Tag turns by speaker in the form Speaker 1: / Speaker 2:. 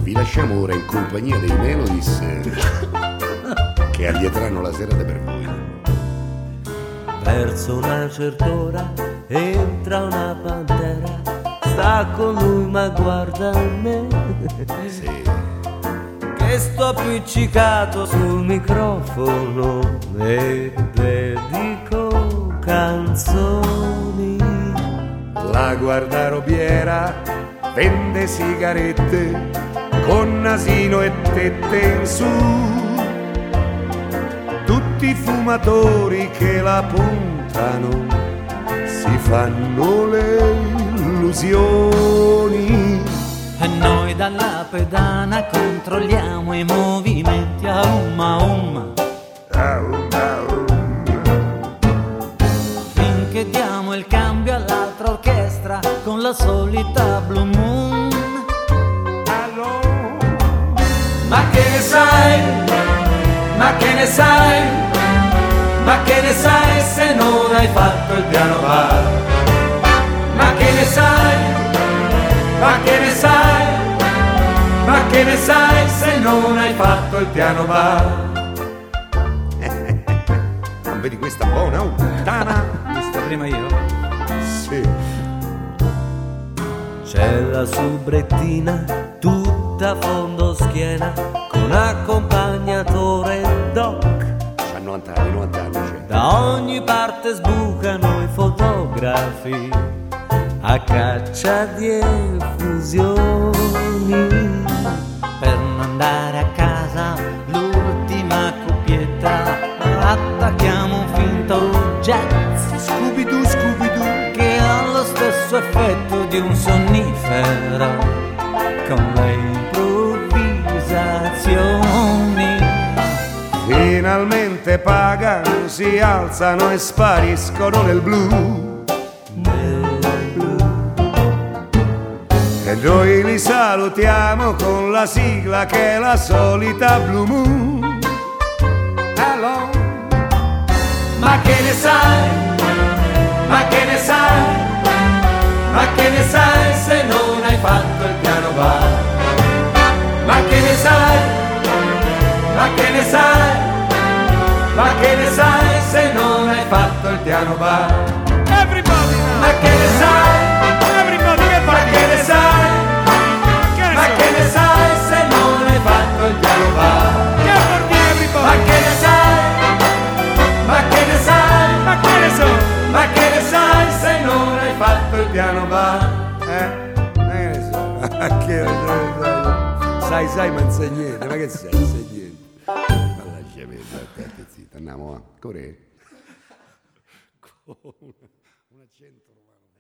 Speaker 1: vi lasciamo ora in compagnia dei Melodies che allieteranno la serata per voi.
Speaker 2: Verso una certa ora entra una pantera, sta con lui ma guarda me.
Speaker 1: Sì.
Speaker 2: Che sto appiccicato sul microfono e dedico canzoni.
Speaker 1: La guardarobiera vende sigarette con nasino e tette in su. Tutti i fumatori che la puntano si fanno le illusioni.
Speaker 2: E noi dalla pedana controlliamo i movimenti a umma. Finché diamo il cambio all'altra orchestra con la solita Blue Moon. Ma che ne sai? Ma che ne sai? Ma che ne sai se non hai fatto il piano bar? Ma che ne sai? Ma che ne sai? Ma che ne sai se non hai fatto il piano bar?
Speaker 1: Non vedi questa buona puttana?
Speaker 2: Questa prima io?
Speaker 1: Sì.
Speaker 2: C'è la subrettina tutta a fondo schiena con accompagnatore doc.
Speaker 1: C'ha 90 anni c'è.
Speaker 2: Da ogni parte sbucano i fotografi a caccia di effusioni. Per non andare a casa l'ultima coppietta attacchiamo un finto jazz
Speaker 1: Scooby-Doo, Scooby-Doo,
Speaker 2: che ha lo stesso effetto di un sonnifero con le improvvisazioni.
Speaker 1: finalmente pagano, si alzano e spariscono nel blu. E noi li salutiamo con la sigla che è la solita Blue Moon. Hello.
Speaker 2: Ma che ne sai? Ma che ne sai? Ma che ne sai se non hai fatto il piano bar? Ma che ne sai? Ma che ne sai? Ma che ne sai se non hai fatto il piano bar?
Speaker 3: Everybody now.
Speaker 2: Ma che ne sai?
Speaker 3: Everybody get
Speaker 2: Ma
Speaker 3: back.
Speaker 2: che ne sai? Ma che ne sai se non hai fatto il piano bar?
Speaker 3: Che porti
Speaker 2: Ma
Speaker 3: everybody.
Speaker 2: che ne sai? Ma che ne sai?
Speaker 3: Ma che ne so?
Speaker 2: Ma che ne sai se non hai fatto il piano bar?
Speaker 1: Che ne so? Sai, ma non sai niente, ma che sai niente? Ma lascia perdere, zitto, andiamo a correre. Con un accento romano.